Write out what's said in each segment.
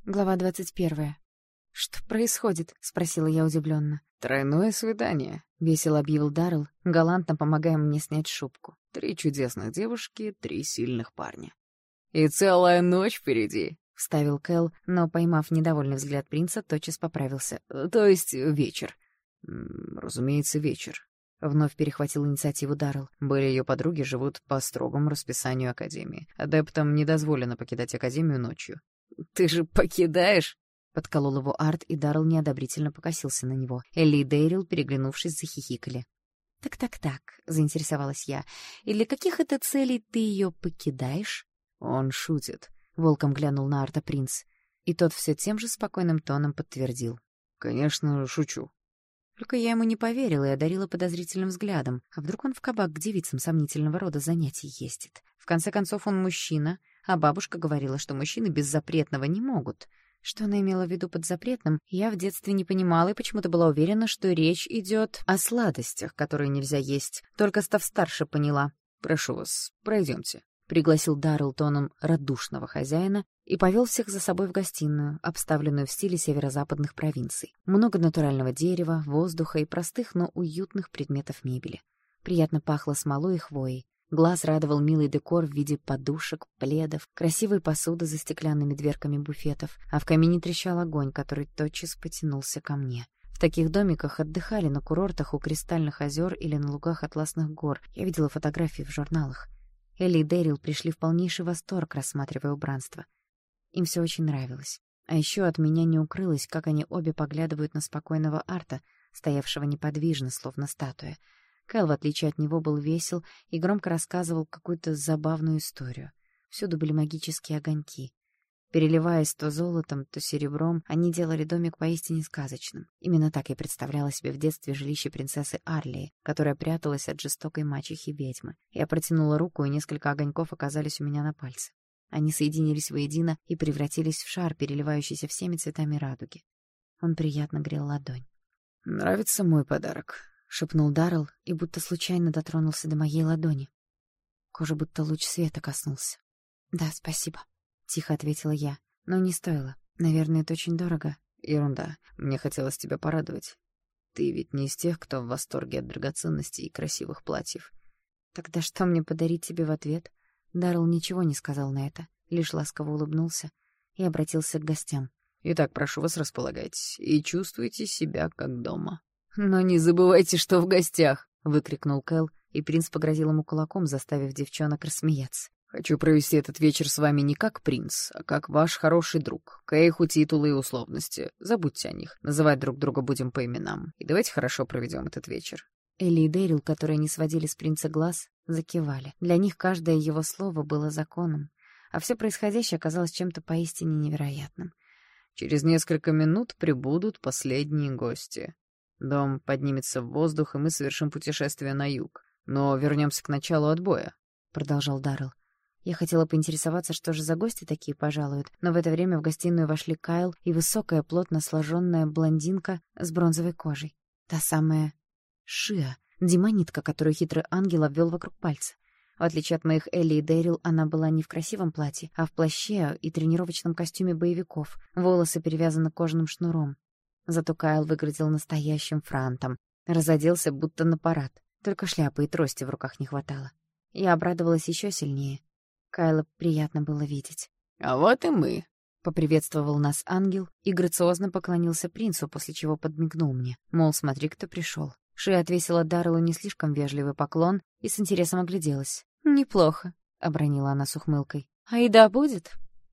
Глава 21. «Что происходит?» — спросила я удивленно. «Тройное свидание», — весело объявил Даррелл, галантно помогая мне снять шубку. 3 чудесных девушки, 3 сильных парня. «И целая ночь впереди», — вставил Кэл, но, поймав недовольный взгляд принца, тотчас поправился. «То есть вечер». «Разумеется, вечер». Вновь перехватил инициативу Даррелл. Были ее подруги живут по строгому расписанию Академии. Адептам не дозволено покидать Академию ночью. «Ты же покидаешь?» — подколол его Арт, и Даррелл неодобрительно покосился на него. Элли и Дейрил, переглянувшись, захихикали. «Так», — заинтересовалась я. «И для каких это целей ты ее покидаешь?» «Он шутит», — волком глянул на Арта принц. И тот все тем же спокойным тоном подтвердил. «Конечно, шучу». Только я ему не поверила и одарила подозрительным взглядом. А вдруг он в кабак к девицам сомнительного рода занятий ездит? В конце концов, он мужчина, а бабушка говорила, что мужчины без запретного не могут. Что она имела в виду под запретным, я в детстве не понимала и почему-то была уверена, что речь идет о сладостях, которые нельзя есть. Только став старше, поняла. «Прошу вас, пройдемте», — пригласил Даррелл тоном радушного хозяина и повел всех за собой в гостиную, обставленную в стиле северо-западных провинций. Много натурального дерева, воздуха и простых, но уютных предметов мебели. Приятно пахло смолой и хвоей. Глаз радовал милый декор в виде подушек, пледов, красивой посуды за стеклянными дверками буфетов, а в камине трещал огонь, который тотчас потянулся ко мне. В таких домиках отдыхали на курортах у Кристальных озер или на лугах Атласных гор. Я видела фотографии в журналах. Элли и Дейрил пришли в полнейший восторг, рассматривая убранство. Им все очень нравилось. А еще от меня не укрылось, как они обе поглядывают на спокойного Арта, стоявшего неподвижно, словно статуя. Кэл, в отличие от него, был весел и громко рассказывал какую-то забавную историю. Всюду были магические огоньки. Переливаясь то золотом, то серебром, они делали домик поистине сказочным. Именно так я представляла себе в детстве жилище принцессы Арлии, которая пряталась от жестокой мачехи-ведьмы. Я протянула руку, и несколько огоньков оказались у меня на пальце. Они соединились воедино и превратились в шар, переливающийся всеми цветами радуги. Он приятно грел ладонь. «Нравится мой подарок», — шепнул Даррелл и будто случайно дотронулся до моей ладони. Кожа будто луч света коснулся. «Да, спасибо», — тихо ответила я. «Но не стоило. Наверное, это очень дорого». «Ерунда. Мне хотелось тебя порадовать. Ты ведь не из тех, кто в восторге от драгоценностей и красивых платьев». «Тогда что мне подарить тебе в ответ?» Даррелл ничего не сказал на это, лишь ласково улыбнулся и обратился к гостям. «Итак, прошу вас, располагайтесь и чувствуйте себя как дома». «Но не забывайте, что в гостях!» — выкрикнул Кэл, и принц погрозил ему кулаком, заставив девчонок рассмеяться. «Хочу провести этот вечер с вами не как принц, а как ваш хороший друг. Кейху, титулы и условности. Забудьте о них. Называть друг друга будем по именам. И давайте хорошо проведем этот вечер». Элли и Дейрил, которые не сводили с принца глаз, закивали. Для них каждое его слово было законом, а все происходящее оказалось чем-то поистине невероятным. «Через несколько минут прибудут последние гости. Дом поднимется в воздух, и мы совершим путешествие на юг. Но вернемся к началу отбоя», — продолжал Даррелл. Я хотела поинтересоваться, что же за гости такие пожалуют, но в это время в гостиную вошли Кайл и высокая, плотно сложенная блондинка с бронзовой кожей. Та самая Шиа, демонитка, которую хитрый ангел обвел вокруг пальца. В отличие от моих Элли и Дейрил, она была не в красивом платье, а в плаще и тренировочном костюме боевиков. Волосы перевязаны кожаным шнуром. Зато Кайл выглядел настоящим франтом. Разоделся, будто на парад. Только шляпы и трости в руках не хватало. Я обрадовалась еще сильнее. Кайла приятно было видеть. «А вот и мы», — поприветствовал нас ангел и грациозно поклонился принцу, после чего подмигнул мне. Мол, смотри, кто пришел. Шия отвесила Дарреллу не слишком вежливый поклон и с интересом огляделась. «Неплохо», — обронила она с ухмылкой. «А еда будет?»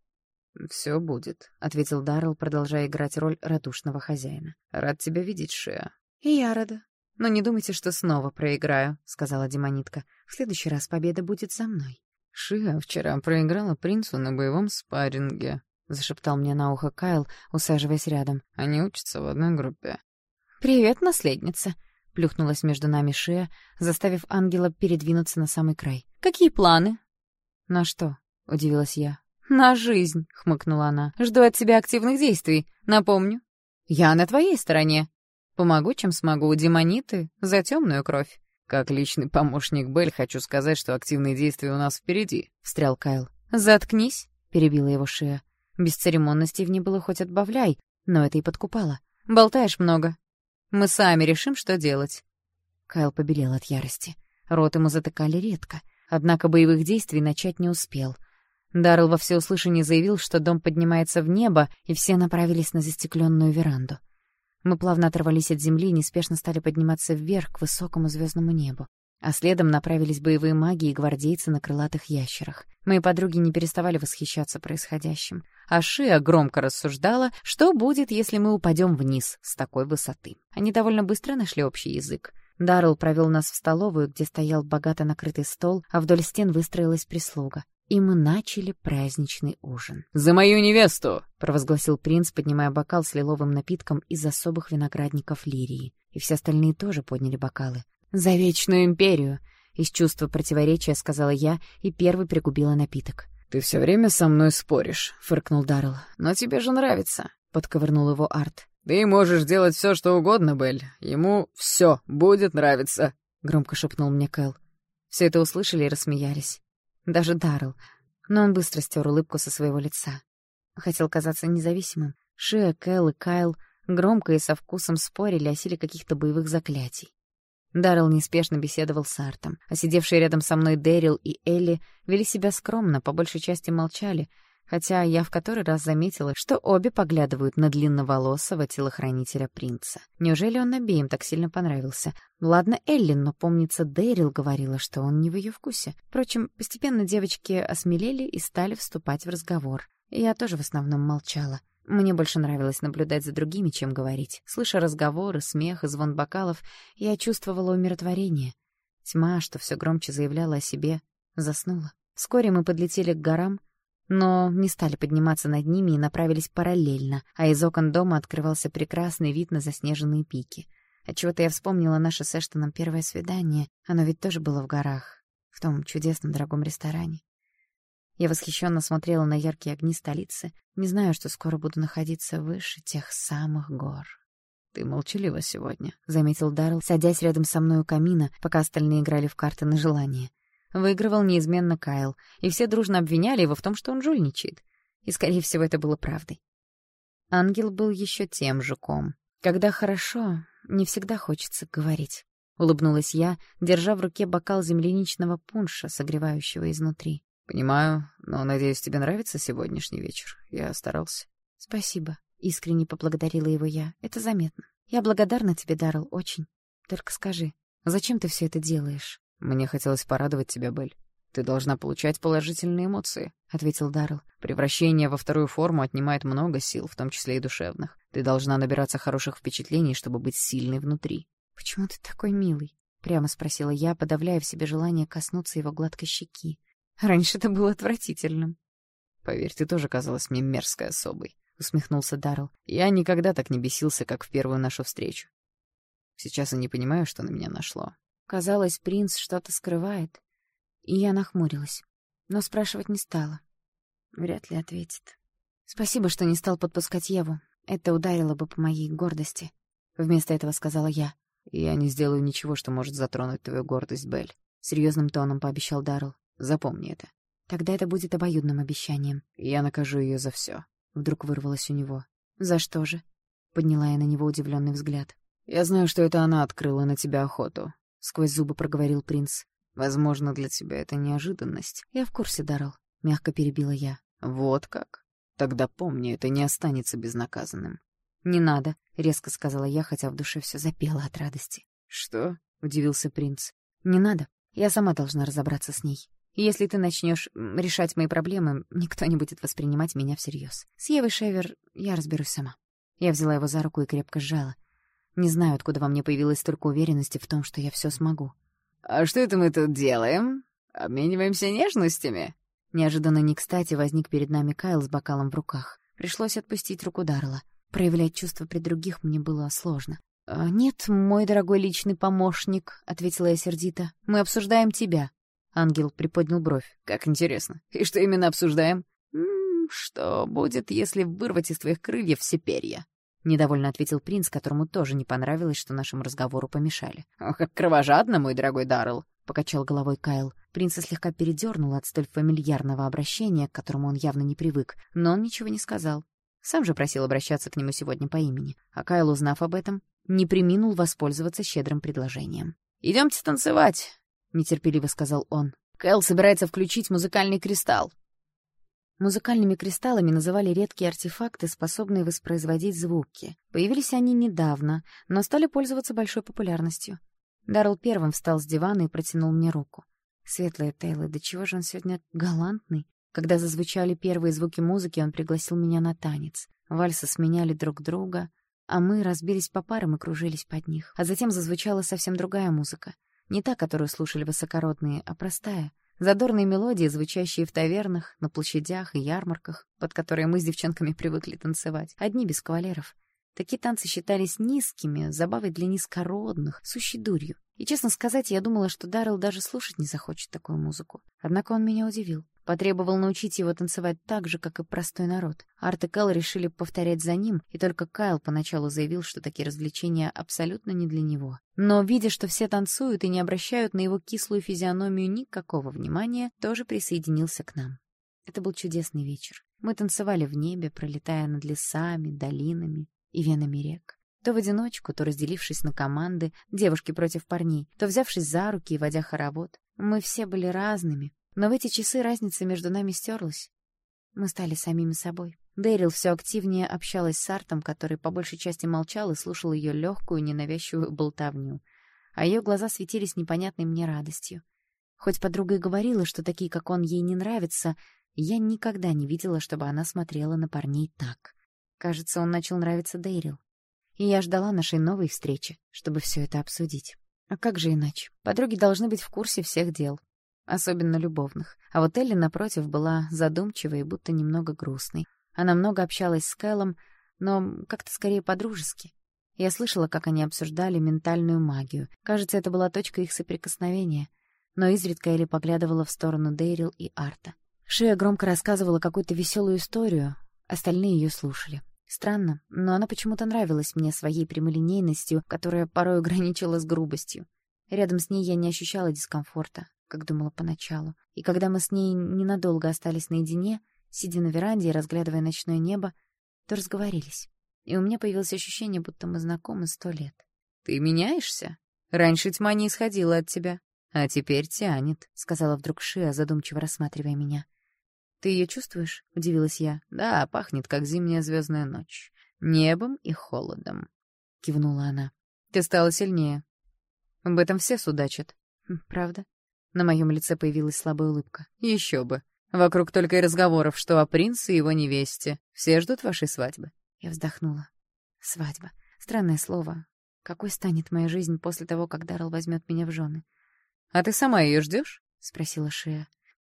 «Все будет», — ответил Даррелл, продолжая играть роль радушного хозяина. «Рад тебя видеть, Шия». «И я рада. Но не думайте, что снова проиграю», — сказала демонитка. «В следующий раз победа будет за мной». «Шия вчера проиграла принцу на боевом спарринге», — зашептал мне на ухо Кайл, усаживаясь рядом. «Они учатся в одной группе». «Привет, наследница», — плюхнулась между нами Шия, заставив ангела передвинуться на самый край. «Какие планы?» «На что?» — удивилась я. «На жизнь», — хмыкнула она. «Жду от тебя активных действий. Напомню, я на твоей стороне. Помогу, чем смогу, демониты за темную кровь». «Как личный помощник Белль хочу сказать, что активные действия у нас впереди», — встрял Кайл. «Заткнись», — перебила его Шия. Бесцеремонностей в ней было хоть отбавляй, но это и подкупало. «Болтаешь много. Мы сами решим, что делать». Кайл побелел от ярости. Рот ему затыкали редко, однако боевых действий начать не успел. Даррелл во всеуслышание заявил, что дом поднимается в небо, и все направились на застекленную веранду. Мы плавно оторвались от земли и неспешно стали подниматься вверх к высокому звездному небу. А следом направились боевые маги и гвардейцы на крылатых ящерах. Мои подруги не переставали восхищаться происходящим. А Шиа громко рассуждала, что будет, если мы упадем вниз с такой высоты. Они довольно быстро нашли общий язык. Даррелл провел нас в столовую, где стоял богато накрытый стол, а вдоль стен выстроилась прислуга. И мы начали праздничный ужин. «За мою невесту!» — провозгласил принц, поднимая бокал с лиловым напитком из особых виноградников Лирии. И все остальные тоже подняли бокалы. «За вечную империю!» — из чувства противоречия сказала я и первой пригубила напиток. «Ты все время со мной споришь», — фыркнул Даррелл. «Но тебе же нравится», — подковырнул его Арт. «Ты можешь делать все, что угодно, Белль. Ему все будет нравиться», — громко шепнул мне Кэл. Все это услышали и рассмеялись. Даже Даррелл. Но он быстро стер улыбку со своего лица. Хотел казаться независимым. Шиа, Кэл и Кайл громко и со вкусом спорили о силе каких-то боевых заклятий. Даррелл неспешно беседовал с Артом, а сидевшие рядом со мной Дэрил и Элли вели себя скромно, по большей части молчали, хотя я в который раз заметила, что обе поглядывают на длинноволосого телохранителя принца. Неужели он обеим так сильно понравился? Ладно, Элли, но, помнится, Дэрил говорила, что он не в ее вкусе. Впрочем, постепенно девочки осмелели и стали вступать в разговор. Я тоже в основном молчала. Мне больше нравилось наблюдать за другими, чем говорить. Слыша разговоры, смех и звон бокалов, я чувствовала умиротворение. Тьма, что все громче заявляла о себе, заснула. Вскоре мы подлетели к горам, но не стали подниматься над ними и направились параллельно, а из окон дома открывался прекрасный вид на заснеженные пики. Отчего-то я вспомнила наше с Эштоном первое свидание. Оно ведь тоже было в горах, в том чудесном дорогом ресторане. Я восхищенно смотрела на яркие огни столицы, не знаю, что скоро буду находиться выше тех самых гор. «Ты молчалива сегодня», — заметил Даррелл, садясь рядом со мной у камина, пока остальные играли в карты на желание. Выигрывал неизменно Кайл, и все дружно обвиняли его в том, что он жульничает. И, скорее всего, это было правдой. Ангел был еще тем жуком. Когда хорошо, не всегда хочется говорить. Улыбнулась я, держа в руке бокал земляничного пунша, согревающего изнутри. «Понимаю, но, надеюсь, тебе нравится сегодняшний вечер. Я старался». «Спасибо», — искренне поблагодарила его я. «Это заметно. Я благодарна тебе, Даррелл, очень. Только скажи, зачем ты все это делаешь?» «Мне хотелось порадовать тебя, Белль. Ты должна получать положительные эмоции», — ответил Даррелл. «Превращение во вторую форму отнимает много сил, в том числе и душевных. Ты должна набираться хороших впечатлений, чтобы быть сильной внутри». «Почему ты такой милый?» — прямо спросила я, подавляя в себе желание коснуться его гладкой щеки. Раньше это было отвратительным. «Поверь, ты тоже казалась мне мерзкой особой», — усмехнулся Даррелл. «Я никогда так не бесился, как в первую нашу встречу. Сейчас я не понимаю, что на меня нашло». Казалось, принц что-то скрывает, и я нахмурилась, но спрашивать не стала. Вряд ли ответит. «Спасибо, что не стал подпускать Еву. Это ударило бы по моей гордости», — вместо этого сказала я. «Я не сделаю ничего, что может затронуть твою гордость, Белль», — серьезным тоном пообещал Даррелл. «Запомни это». «Тогда это будет обоюдным обещанием». «Я накажу ее за все», — вдруг вырвалось у него. «За что же?» — подняла я на него удивленный взгляд. «Я знаю, что это она открыла на тебя охоту», — сквозь зубы проговорил принц. «Возможно, для тебя это неожиданность». «Я в курсе, Даррелл», — мягко перебила я. «Вот как? Тогда помни, это не останется безнаказанным». «Не надо», — резко сказала я, хотя в душе все запело от радости. «Что?» — удивился принц. «Не надо. Я сама должна разобраться с ней. И если ты начнешь решать мои проблемы, никто не будет воспринимать меня всерьез. С Евой Шевер я разберусь сама». Я взяла его за руку и крепко сжала. Не знаю, откуда во мне появилась столько уверенности в том, что я все смогу. «А что это мы тут делаем? Обмениваемся нежностями?» Неожиданно не кстати возник перед нами Кайл с бокалом в руках. Пришлось отпустить руку Даррелла. Проявлять чувства при других мне было сложно. «Нет, мой дорогой личный помощник», — ответила я сердито. «Мы обсуждаем тебя». Ангел приподнял бровь. «Как интересно. И что именно обсуждаем?» «Что будет, если вырвать из твоих крыльев все перья?» — недовольно ответил принц, которому тоже не понравилось, что нашему разговору помешали. «Ох, как кровожадно, мой дорогой Даррелл!» — покачал головой Кайл. Принца слегка передернуло от столь фамильярного обращения, к которому он явно не привык, но он ничего не сказал. Сам же просил обращаться к нему сегодня по имени. А Кайл, узнав об этом, не преминул воспользоваться щедрым предложением. «Идемте танцевать», — нетерпеливо сказал он. «Кайл собирается включить музыкальный кристалл». Музыкальными кристаллами называли редкие артефакты, способные воспроизводить звуки. Появились они недавно, но стали пользоваться большой популярностью. Даррелл первым встал с дивана и протянул мне руку. Светлая Тейла, до чего же он сегодня галантный? Когда зазвучали первые звуки музыки, он пригласил меня на танец. Вальсы сменяли друг друга, а мы разбились по парам и кружились под них. А затем зазвучала совсем другая музыка. Не та, которую слушали высокородные, а простая. Задорные мелодии, звучащие в тавернах, на площадях и ярмарках, под которые мы с девчонками привыкли танцевать. Одни без кавалеров. Такие танцы считались низкими, забавой для низкородных, сущей дурью. И, честно сказать, я думала, что Даррелл даже слушать не захочет такую музыку. Однако он меня удивил. Потребовал научить его танцевать так же, как и простой народ. Арт и Кэл решили повторять за ним, и только Кайл поначалу заявил, что такие развлечения абсолютно не для него. Но, видя, что все танцуют и не обращают на его кислую физиономию никакого внимания, тоже присоединился к нам. Это был чудесный вечер. Мы танцевали в небе, пролетая над лесами, долинами и венами рек. То в одиночку, то разделившись на команды, девушки против парней, то взявшись за руки и водя хоровод. Мы все были разными, но в эти часы разница между нами стерлась. Мы стали самими собой. Дэрил все активнее общалась с Артом, который по большей части молчал и слушал ее легкую, ненавязчивую болтовню, а ее глаза светились непонятной мне радостью. Хоть подруга и говорила, что такие, как он, ей не нравятся, я никогда не видела, чтобы она смотрела на парней так. Кажется, он начал нравиться Дэрил. И я ждала нашей новой встречи, чтобы все это обсудить. А как же иначе? Подруги должны быть в курсе всех дел, особенно любовных. А вот Элли, напротив, была задумчивой и будто немного грустной. Она много общалась с Кэлом, но как-то скорее по-дружески. Я слышала, как они обсуждали ментальную магию. Кажется, это была точка их соприкосновения. Но изредка Элли поглядывала в сторону Дэрил и Арта. Шия громко рассказывала какую-то веселую историю, остальные ее слушали. Странно, но она почему-то нравилась мне своей прямолинейностью, которая порой граничила с грубостью. Рядом с ней я не ощущала дискомфорта, как думала поначалу. И когда мы с ней ненадолго остались наедине, сидя на веранде и разглядывая ночное небо, то разговорились. И у меня появилось ощущение, будто мы знакомы 100 лет. «Ты меняешься? Раньше тьма не исходила от тебя, а теперь тянет», — сказала вдруг Шия, задумчиво рассматривая меня. «Ты ее чувствуешь?» — удивилась я. «Да, пахнет, как зимняя звездная ночь. Небом и холодом», — кивнула она. «Ты стала сильнее. Об этом все судачат». «Правда?» На моем лице появилась слабая улыбка. «Еще бы. Вокруг только и разговоров, что о принце и его невесте. Все ждут вашей свадьбы». Я вздохнула. «Свадьба. Странное слово. Какой станет моя жизнь после того, как Даррелл возьмет меня в жены?» «А ты сама ее ждешь?» — спросила Шия.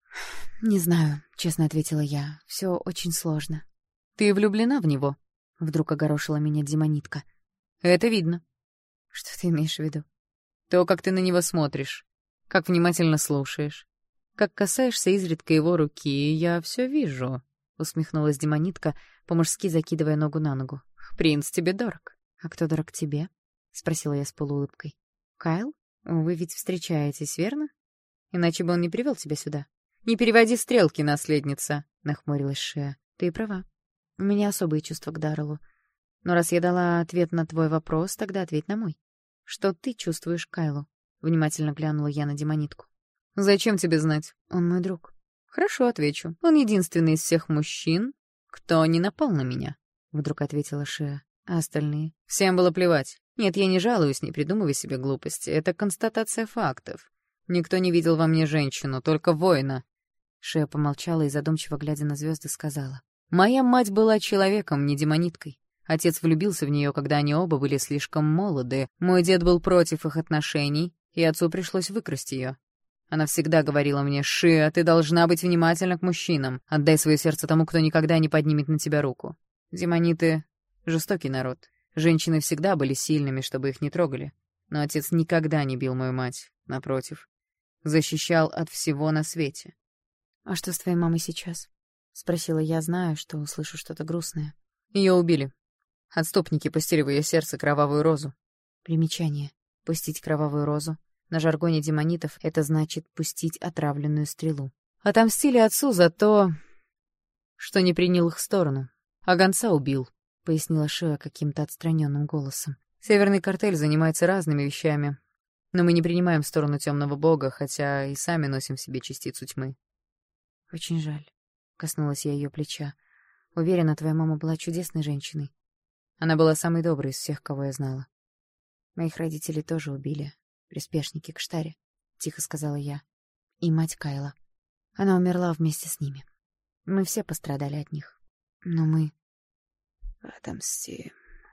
«Не знаю», — честно ответила я. «Все очень сложно». «Ты влюблена в него?» — вдруг огорошила меня демонитка. «Это видно». «Что ты имеешь в виду?» «То, как ты на него смотришь, как внимательно слушаешь, как касаешься изредка его руки, я все вижу», — усмехнулась демонитка, по-мужски закидывая ногу на ногу. «Принц тебе дорог». «А кто дорог тебе?» — спросила я с полуулыбкой. «Кайл? Вы ведь встречаетесь, верно? Иначе бы он не привел тебя сюда». «Не переводи стрелки, наследница», — нахмурилась Шия. «Ты права. У меня особые чувства к Дарреллу. Но раз я дала ответ на твой вопрос, тогда ответь на мой. Что ты чувствуешь к Кайлу?» — внимательно глянула я на демонитку. «Зачем тебе знать? Он мой друг». «Хорошо, отвечу. Он единственный из всех мужчин, кто не напал на меня», — вдруг ответила Шия. «А остальные?» «Всем было плевать. Нет, я не жалуюсь, не придумывай себе глупости. Это констатация фактов. Никто не видел во мне женщину, только воина». Шия помолчала и, задумчиво глядя на звезды, сказала. «Моя мать была человеком, не демониткой. Отец влюбился в нее, когда они оба были слишком молоды. Мой дед был против их отношений, и отцу пришлось выкрасть ее. Она всегда говорила мне: «Шия, ты должна быть внимательна к мужчинам. Отдай свое сердце тому, кто никогда не поднимет на тебя руку». Демониты — жестокий народ. Женщины всегда были сильными, чтобы их не трогали. Но отец никогда не бил мою мать, напротив. Защищал от всего на свете. «А что с твоей мамой сейчас?» — спросила я, зная, что услышу что-то грустное. Ее убили. Отступники пустили в ее сердце кровавую розу. Примечание. Пустить кровавую розу. На жаргоне демонитов это значит пустить отравленную стрелу. Отомстили отцу за то, что не принял их сторону. А гонца убил, — пояснила Шиа каким-то отстраненным голосом. Северный картель занимается разными вещами, но мы не принимаем сторону темного бога, хотя и сами носим в себе частицу тьмы. Очень жаль, — коснулась я ее плеча. Уверена, твоя мама была чудесной женщиной. Она была самой доброй из всех, кого я знала. Моих родителей тоже убили. Приспешники Кштари, — тихо сказала я. И мать Кайла. Она умерла вместе с ними. Мы все пострадали от них. Но мы... «Отомстим»,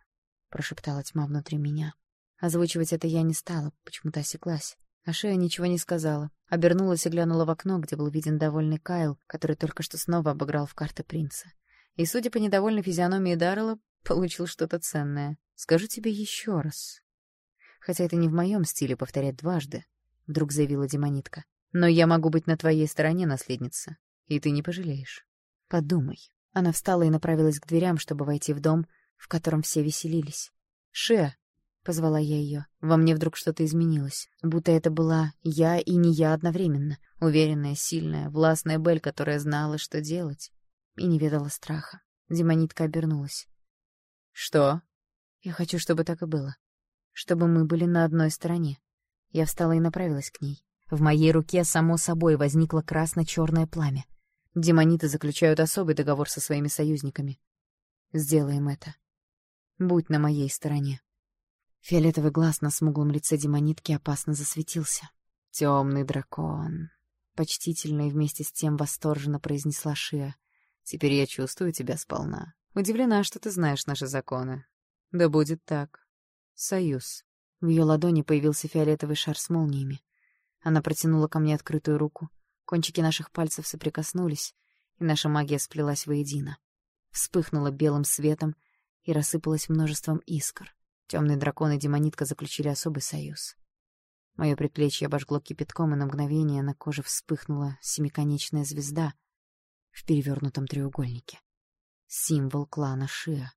— прошептала тьма внутри меня. Озвучивать это я не стала, почему-то осеклась. А Шея ничего не сказала. Обернулась и глянула в окно, где был виден довольный Кайл, который только что снова обыграл в карты принца. И, судя по недовольной физиономии Даррелла, получил что-то ценное. «Скажу тебе еще раз. Хотя это не в моем стиле повторять дважды», — вдруг заявила демонитка. «Но я могу быть на твоей стороне, наследница, и ты не пожалеешь. Подумай». Она встала и направилась к дверям, чтобы войти в дом, в котором все веселились. «Шеа!» — позвала я ее. Во мне вдруг что-то изменилось. Будто это была я и не я одновременно. Уверенная, сильная, властная Бель, которая знала, что делать. И не ведала страха. Демонитка обернулась. «Что?» «Я хочу, чтобы так и было. Чтобы мы были на одной стороне». Я встала и направилась к ней. В моей руке само собой возникло красно-черное пламя. Демониты заключают особый договор со своими союзниками. Сделаем это. Будь на моей стороне. Фиолетовый глаз на смуглом лице демонитки опасно засветился. «Темный дракон», — почтительно и вместе с тем восторженно произнесла Шиа. «Теперь я чувствую тебя сполна. Удивлена, что ты знаешь наши законы. Да будет так. Союз». В ее ладони появился фиолетовый шар с молниями. Она протянула ко мне открытую руку. Кончики наших пальцев соприкоснулись, и наша магия сплелась воедино. Вспыхнула белым светом и рассыпалась множеством искр. Темный дракон и демонитка заключили особый союз. Мое предплечье обожгло кипятком, и на мгновение на коже вспыхнула семиконечная звезда в перевернутом треугольнике. Символ клана Шиа.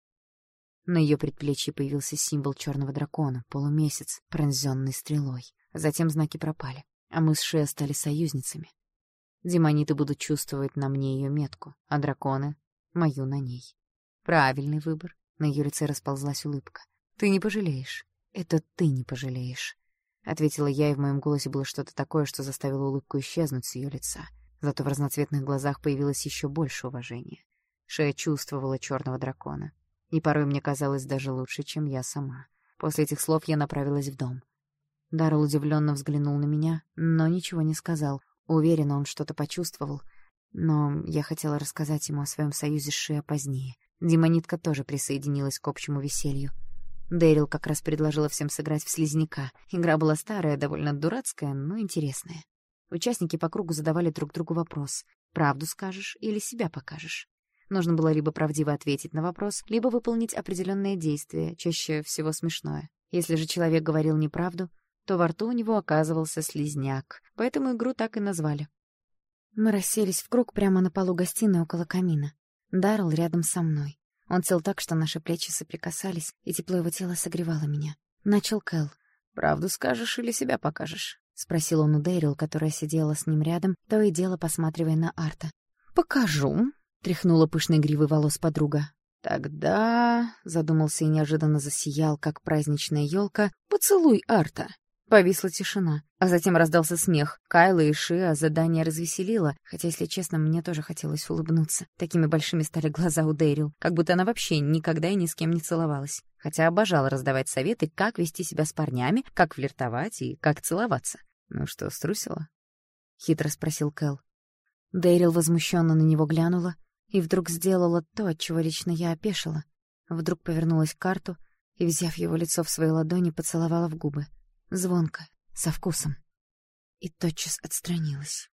На ее предплечье появился символ черного дракона, полумесяц, пронзенный стрелой. Затем знаки пропали, а мы с Шиа стали союзницами. Демониты будут чувствовать на мне ее метку, а драконы — мою на ней. Правильный выбор. На ее лице расползлась улыбка. «Ты не пожалеешь. Это ты не пожалеешь», — ответила я, и в моем голосе было что-то такое, что заставило улыбку исчезнуть с ее лица. Зато в разноцветных глазах появилось еще больше уважения. Шея чувствовала черного дракона. И порой мне казалось даже лучше, чем я сама. После этих слов я направилась в дом. Даррелл удивленно взглянул на меня, но ничего не сказал. Уверена, он что-то почувствовал, но я хотела рассказать ему о своем союзе с Шиа позднее. Демонитка тоже присоединилась к общему веселью. Дэрил как раз предложила всем сыграть в слизняка. Игра была старая, довольно дурацкая, но интересная. Участники по кругу задавали друг другу вопрос: «Правду скажешь или себя покажешь?». Нужно было либо правдиво ответить на вопрос, либо выполнить определенное действие, чаще всего смешное. Если же человек говорил неправду, то во рту у него оказывался слизняк, поэтому игру так и назвали. Мы расселись в круг прямо на полу гостиной около камина. Даррелл рядом со мной. Он сел так, что наши плечи соприкасались, и тепло его тела согревало меня. Начал Кэл. «Правду скажешь или себя покажешь?» — спросил он у Дэрил, которая сидела с ним рядом, то и дело посматривая на Арта. «Покажу», — тряхнула пышной гривой волос подруга. «Тогда...» — задумался и неожиданно засиял, как праздничная елка. «Поцелуй Арта». Повисла тишина, а затем раздался смех. Кайла и Шиа задание развеселило, хотя, если честно, мне тоже хотелось улыбнуться. Такими большими стали глаза у Дэрил, как будто она вообще никогда и ни с кем не целовалась. Хотя обожала раздавать советы, как вести себя с парнями, как флиртовать и как целоваться. «Ну что, струсила?» — хитро спросил Кэл. Дэрил возмущенно на него глянула и вдруг сделала то, от чего лично я опешила. Вдруг повернулась к Карту и, взяв его лицо в свои ладони, поцеловала в губы. Звонко, со вкусом. И тотчас отстранилась.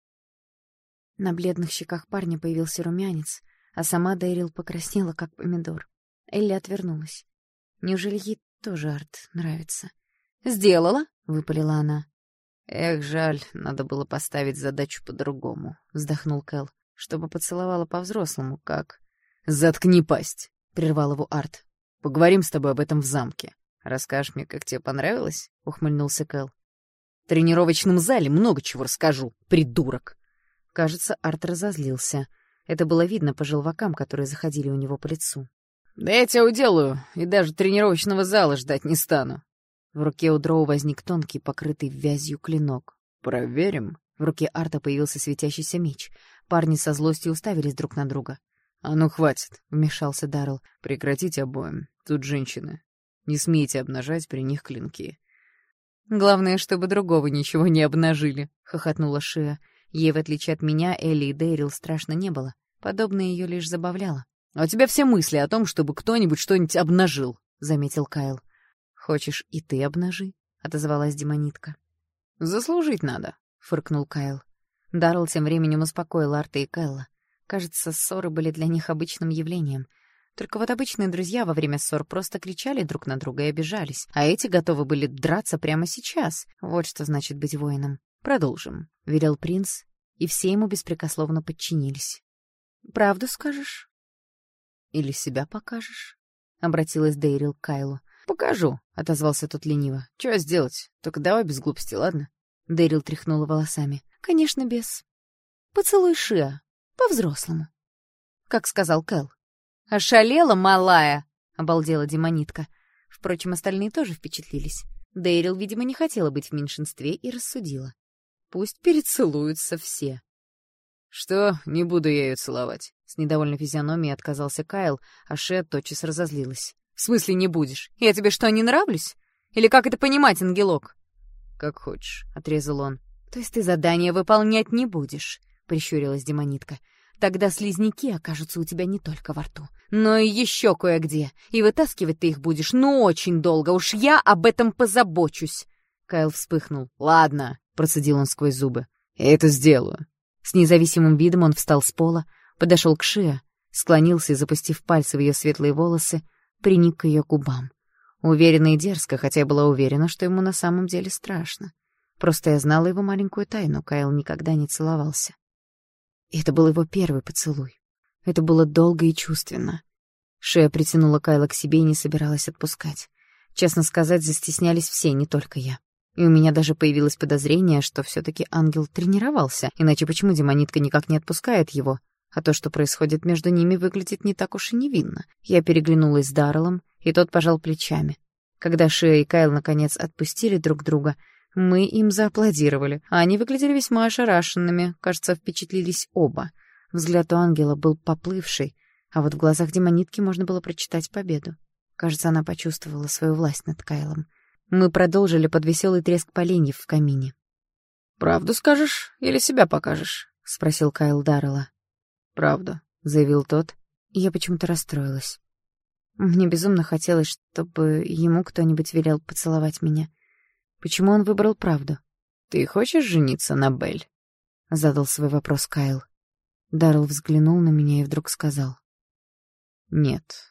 На бледных щеках парня появился румянец, а сама Дэрил покраснела, как помидор. Элли отвернулась. Неужели ей тоже Арт нравится? «Сделала!» — выпалила она. «Эх, жаль, надо было поставить задачу по-другому», — вздохнул Кэл. «Чтобы поцеловала по-взрослому, как...» «Заткни пасть!» — прервал его Арт. «Поговорим с тобой об этом в замке. Расскажешь мне, как тебе понравилось?» — ухмыльнулся Кэл. В тренировочном зале много чего расскажу, придурок!» Кажется, Арт разозлился. Это было видно по желвакам, которые заходили у него по лицу. «Да я тебя уделаю, и даже тренировочного зала ждать не стану». В руке у Дроу возник тонкий, покрытый вязью клинок. «Проверим». В руке Арта появился светящийся меч. Парни со злостью уставились друг на друга. «А ну, хватит», — вмешался Даррелл. «Прекратите обоим. Тут женщины. Не смейте обнажать при них клинки». «Главное, чтобы другого ничего не обнажили», — хохотнула Шиа. Ей, в отличие от меня, Элли и Дейрил страшно не было. Подобное ее лишь забавляло. «А у тебя все мысли о том, чтобы кто-нибудь что-нибудь обнажил», — заметил Кайл. «Хочешь, и ты обнажи?» — отозвалась демонитка. «Заслужить надо», — фыркнул Кайл. Даррелл тем временем успокоил Арта и Кайла. Кажется, ссоры были для них обычным явлением. Только вот обычные друзья во время ссор просто кричали друг на друга и обижались, а эти готовы были драться прямо сейчас. Вот что значит быть воином. «Продолжим», — велел принц, и все ему беспрекословно подчинились. «Правду скажешь? Или себя покажешь?» — обратилась Дейрил к Кайлу. «Покажу», — отозвался тот лениво. «Чё сделать? Только давай без глупости, ладно?» Дейрил тряхнула волосами. «Конечно, без. Поцелуй Шиа. По-взрослому». Как сказал Кэл. «Ошалела, малая!» — обалдела демонитка. Впрочем, остальные тоже впечатлились. Дейрил, видимо, не хотела быть в меньшинстве и рассудила. Пусть перецелуются все. «Что? Не буду я ее целовать». С недовольной физиономией отказался Кайл, а Шиа тотчас разозлилась. «В смысле не будешь? Я тебе что, не нравлюсь? Или как это понимать, ангелок?» «Как хочешь», — отрезал он. «То есть ты задание выполнять не будешь?» — прищурилась демонитка. «Тогда слизняки окажутся у тебя не только во рту, но и еще кое-где. И вытаскивать ты их будешь, ну, очень долго. Уж я об этом позабочусь». Кайл вспыхнул. «Ладно», — процедил он сквозь зубы. «Я это сделаю». С независимым видом он встал с пола, подошел к Шиа, склонился и, запустив пальцы в ее светлые волосы, приник к ее губам. Уверенно и дерзко, хотя я была уверена, что ему на самом деле страшно. Просто я знала его маленькую тайну, Кайл никогда не целовался. И это был его первый поцелуй. Это было долго и чувственно. Шиа притянула Кайла к себе и не собиралась отпускать. Честно сказать, застеснялись все, не только я. И у меня даже появилось подозрение, что все-таки ангел тренировался, иначе почему демонитка никак не отпускает его? А то, что происходит между ними, выглядит не так уж и невинно. Я переглянулась с Дарреллом, и тот пожал плечами. Когда Шиа и Кайл наконец отпустили друг друга, мы им зааплодировали, а они выглядели весьма ошарашенными, кажется, впечатлились оба. Взгляд у ангела был поплывший, а вот в глазах демонитки можно было прочитать победу. Кажется, она почувствовала свою власть над Кайлом. Мы продолжили под веселый треск поленьев в камине. «Правду скажешь или себя покажешь?» — спросил Кайл Даррелла. «Правду», — заявил тот, и я почему-то расстроилась. Мне безумно хотелось, чтобы ему кто-нибудь велел поцеловать меня. Почему он выбрал правду? «Ты хочешь жениться на Белль?» — задал свой вопрос Кайл. Даррелл взглянул на меня и вдруг сказал. «Нет».